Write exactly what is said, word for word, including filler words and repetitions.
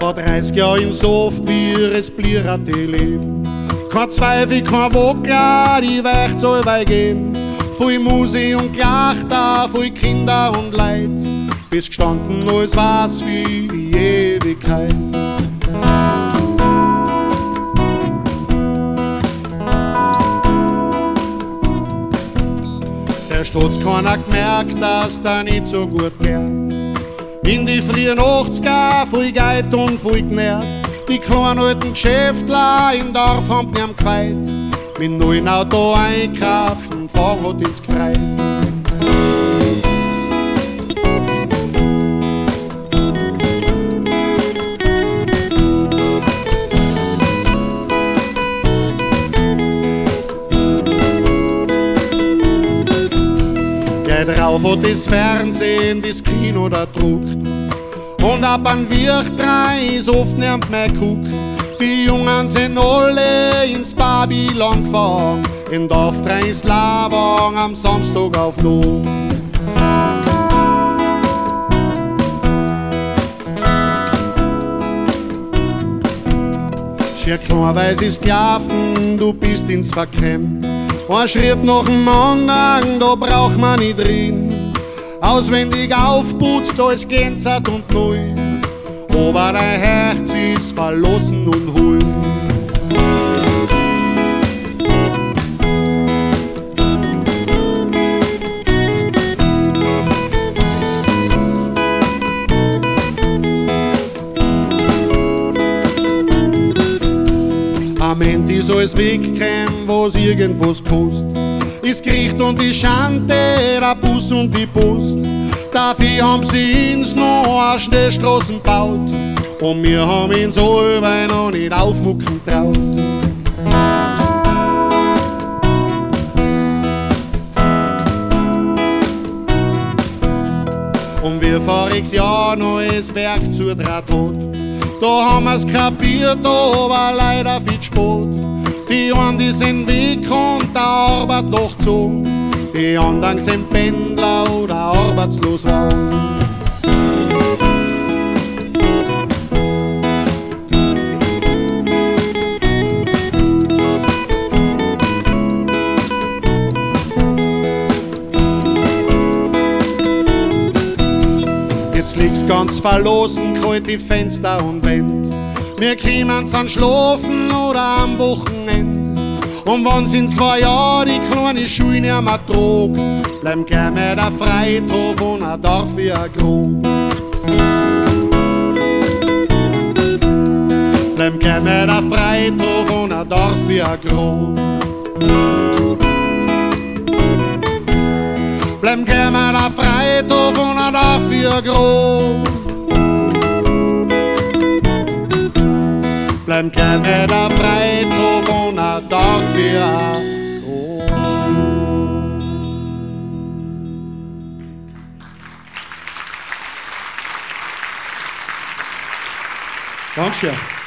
Vor dreißig Jahren im Soft wie es blirat die Leben. Kein Zweifel, kein Wokler, die Weicht soll weggehen. Viel Musik und Gelächter, viel Kinder und Leid. Bis gestanden, alles war's wie die Ewigkeit. Zuerst hat's keiner gemerkt, dass da nicht so gut geht. In die frühen achtziger, viel Geld und viel genährt. Die kleinen alten Geschäftler im Dorf haben mir gefeit. Mit neuen Auto einkaufen, Fahrrad ins Gefreit. Gleich drauf hat das Fernsehen, das Kino da druckt. Und ab an Wirt drei ist oft niemand mehr geguckt. Die Jungen sind alle ins Babylon gefahren. In Dorf drei ist Labang am Samstag auf Lohn. Schier klar weiß ist gelaufen, du bist ins Verkämmt. Ein Schritt nach dem anderen, da braucht man nicht reden. Auswendig aufputzt, alles glänzert und neu. Aber dein Herz ist verlassen und hohl. Am Ende ist alles weggekommen, was irgendwas kostet. Das Gericht und die Schande, der Bus und die Post. Dafür haben sie uns noch eine Schnellstraßen gebaut. Und wir haben uns alle noch nicht aufmucken traut. Und wir voriges Jahr neues Werk zutraut hat. Da haben wir's kapiert, aber leider viel spät. Die einen, die sind weg und der Arbeit noch zu. Die anderen sind Pendler oder arbeitslos waren. Jetzt liegt's ganz verlassen, kalt die Fenster und Wände. Wir kommen's an Schlafen oder am Wochenende. Und wenn's in zwei Jahren die kleine Schule nicht mehr trug, bleiben gleich mehr der Freithof und ein Dorf wie ein Grub. Bleiben gleich mehr der Freithof und ein Dorf wie ein Grub. Bleiben gleich mehr der Freithof und ein Dorf wie ein Grub. Bleiben gleich mehr der Freithof und ein Dorf wie ein Grub. Dankeschön.